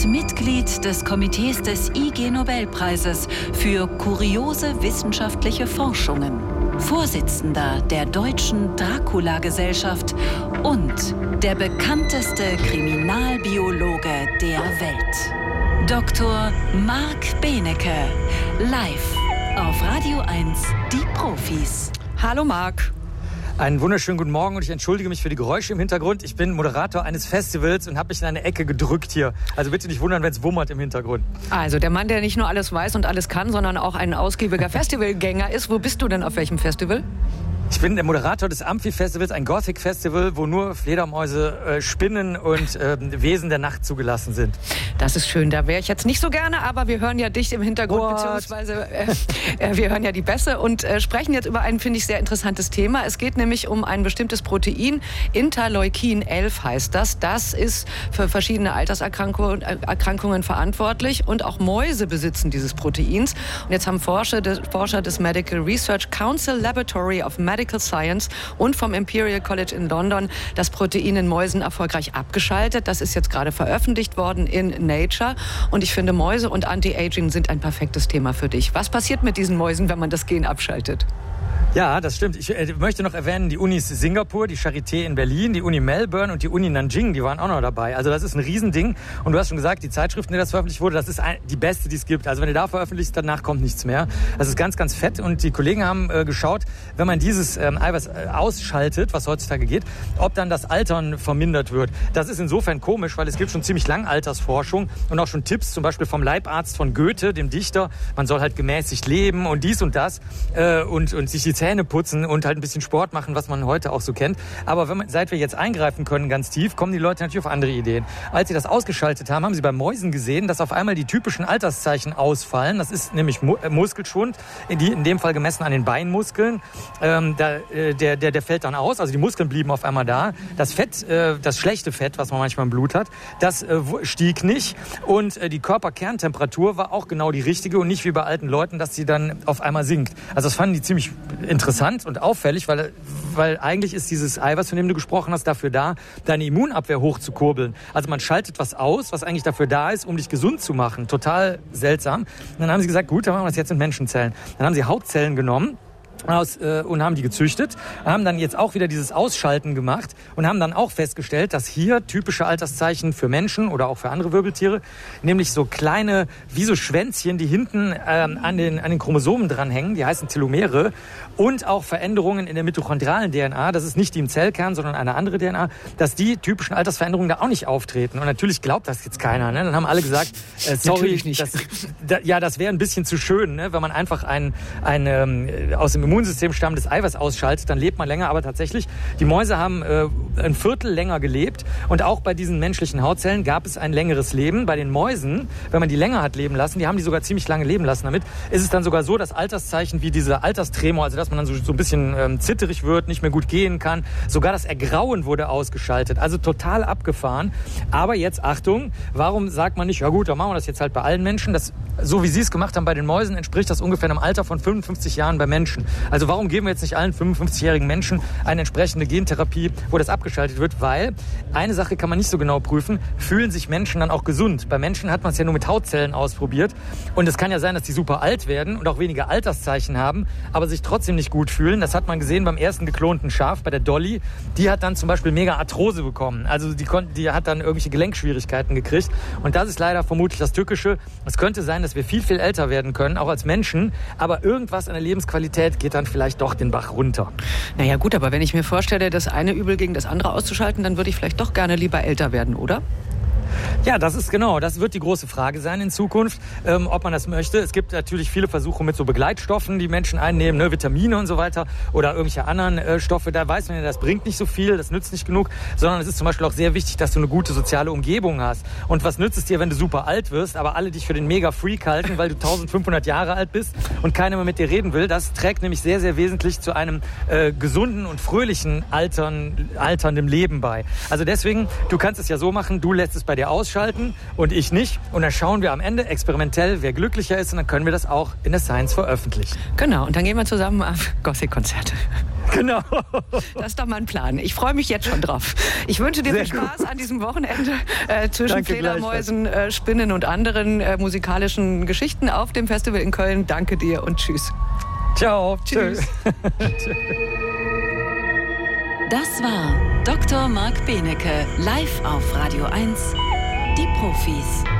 ist Mitglied des Komitees des IG Nobelpreises für kuriose wissenschaftliche Forschungen, Vorsitzender der Deutschen Dracula-Gesellschaft und der bekannteste Kriminalbiologe der Welt. Dr. Marc Benecke, live auf Radio 1, die Profis. Hallo Marc. Einen wunderschönen guten Morgen und ich entschuldige mich für die Geräusche im Hintergrund. Ich bin Moderator eines Festivals und habe mich in eine Ecke gedrückt hier. Also bitte nicht wundern, wenn es wummert im Hintergrund. Also der Mann, der nicht nur alles weiß und alles kann, sondern auch ein ausgiebiger Festivalgänger ist. Wo bist du denn auf welchem Festival? Ich bin der Moderator des Amphi-Festivals, ein Gothic-Festival, wo nur Fledermäuse, Spinnen und Wesen der Nacht zugelassen sind. Das ist schön, da wäre ich jetzt nicht so gerne, aber wir hören ja dich im Hintergrund, beziehungsweise wir hören ja die Bässe und sprechen jetzt über ein, finde ich, sehr interessantes Thema. Es geht nämlich um ein bestimmtes Protein, Interleukin 11 heißt das. Das ist für verschiedene Alterserkrankungen verantwortlich und auch Mäuse besitzen dieses Proteins. Und jetzt haben Forscher des Medical Research Council Laboratory of Medical Science und vom Imperial College in London das Protein in Mäusen erfolgreich abgeschaltet. Das ist jetzt gerade veröffentlicht worden in Nature. Und ich finde, Mäuse und Anti-Aging sind ein perfektes Thema für dich. Was passiert mit diesen Mäusen, wenn man das Gen abschaltet? Ja, das stimmt. Ich möchte noch erwähnen, die Unis Singapur, die Charité in Berlin, die Uni Melbourne und die Uni Nanjing, die waren auch noch dabei. Also das ist ein Riesending. Und du hast schon gesagt, die Zeitschrift, in der das veröffentlicht wurde, das ist die beste, die es gibt. Also wenn du da veröffentlichst, danach kommt nichts mehr. Das ist ganz, ganz fett. Und die Kollegen haben geschaut, wenn man dieses Eiweiß ausschaltet, was heutzutage geht, ob dann das Altern vermindert wird. Das ist insofern komisch, weil es gibt schon ziemlich lange Altersforschung und auch schon Tipps, zum Beispiel vom Leibarzt von Goethe, dem Dichter. Man soll halt gemäßigt leben und dies und das und sich die Zähne putzen und halt ein bisschen Sport machen, was man heute auch so kennt. Aber seit wir jetzt eingreifen können ganz tief, kommen die Leute natürlich auf andere Ideen. Als sie das ausgeschaltet haben, haben sie bei Mäusen gesehen, dass auf einmal die typischen Alterszeichen ausfallen. Das ist nämlich Muskelschwund, in dem Fall gemessen an den Beinmuskeln. Der fällt dann aus, also die Muskeln blieben auf einmal da. Das Fett, das schlechte Fett, was man manchmal im Blut hat, das stieg nicht. Und die Körperkerntemperatur war auch genau die richtige und nicht wie bei alten Leuten, dass sie dann auf einmal sinkt. Also das fanden die ziemlich interessant und auffällig, weil eigentlich ist dieses Eiweiß, von dem du gesprochen hast, dafür da, deine Immunabwehr hochzukurbeln. Also man schaltet was aus, was eigentlich dafür da ist, um dich gesund zu machen. Total seltsam. Und dann haben sie gesagt, gut, dann machen wir das jetzt mit Menschenzellen. Dann haben sie Hautzellen genommen und haben die gezüchtet, haben dann jetzt auch wieder dieses Ausschalten gemacht und haben dann auch festgestellt, dass hier typische Alterszeichen für Menschen oder auch für andere Wirbeltiere, nämlich so kleine, wie so Schwänzchen, die hinten an den Chromosomen dranhängen, die heißen Telomere, und auch Veränderungen in der mitochondrialen DNA, das ist nicht die im Zellkern, sondern eine andere DNA, dass die typischen Altersveränderungen da auch nicht auftreten. Und natürlich glaubt das jetzt keiner. Ne? Dann haben alle gesagt, sorry, nicht. Das wäre ein bisschen zu schön, ne? Wenn man einfach aus dem Immunsystem stammendes Eiweiß ausschaltet, dann lebt man länger. Aber tatsächlich, die Mäuse haben ein Viertel länger gelebt. Und auch bei diesen menschlichen Hautzellen gab es ein längeres Leben. Bei den Mäusen, wenn man die länger hat leben lassen, die haben die sogar ziemlich lange leben lassen damit, ist es dann sogar so, dass Alterszeichen wie diese Alterstremor, also dass man dann so ein bisschen zitterig wird, nicht mehr gut gehen kann. Sogar das Ergrauen wurde ausgeschaltet. Also total abgefahren. Aber jetzt, Achtung, warum sagt man nicht, ja gut, dann machen wir das jetzt halt bei allen Menschen. So wie Sie es gemacht haben bei den Mäusen, entspricht das ungefähr einem Alter von 55 Jahren bei Menschen. Also warum geben wir jetzt nicht allen 55-jährigen Menschen eine entsprechende Gentherapie, wo das abgeschaltet wird? Weil eine Sache kann man nicht so genau prüfen, fühlen sich Menschen dann auch gesund? Bei Menschen hat man es ja nur mit Hautzellen ausprobiert. Und es kann ja sein, dass die super alt werden und auch weniger Alterszeichen haben, aber sich trotzdem nicht gut fühlen. Das hat man gesehen beim ersten geklonten Schaf, bei der Dolly. Die hat dann zum Beispiel mega Arthrose bekommen. Also die hat dann irgendwelche Gelenkschwierigkeiten gekriegt. Und das ist leider vermutlich das Tückische. Es könnte sein, dass wir viel, viel älter werden können, auch als Menschen. Aber irgendwas an der Lebensqualität geht dann vielleicht doch den Bach runter. Naja gut, aber wenn ich mir vorstelle, das eine Übel gegen das andere auszuschalten, dann würde ich vielleicht doch gerne lieber älter werden, oder? Ja, das wird die große Frage sein in Zukunft, ob man das möchte. Es gibt natürlich viele Versuche mit so Begleitstoffen, die Menschen einnehmen, ne, Vitamine und so weiter oder irgendwelche anderen Stoffe. Da weiß man ja, das bringt nicht so viel, das nützt nicht genug, sondern es ist zum Beispiel auch sehr wichtig, dass du eine gute soziale Umgebung hast. Und was nützt es dir, wenn du super alt wirst, aber alle dich für den Mega-Freak halten, weil du 1500 Jahre alt bist und keiner mehr mit dir reden will? Das trägt nämlich sehr, sehr wesentlich zu einem gesunden und fröhlichen alterndem Leben bei. Also deswegen, du kannst es ja so machen, du lässt es bei dir ausschalten und ich nicht. Und dann schauen wir am Ende experimentell, wer glücklicher ist, und dann können wir das auch in der Science veröffentlichen. Genau, und dann gehen wir zusammen auf Gothic-Konzerte. Genau. Das ist doch mal ein Plan. Ich freue mich jetzt schon drauf. Ich wünsche dir viel Spaß an diesem Wochenende zwischen Fledermäusen, Spinnen und anderen musikalischen Geschichten auf dem Festival in Köln. Danke dir und tschüss. Ciao. Tschüss. Das war Dr. Marc Benecke, live auf Radio 1, die Profis.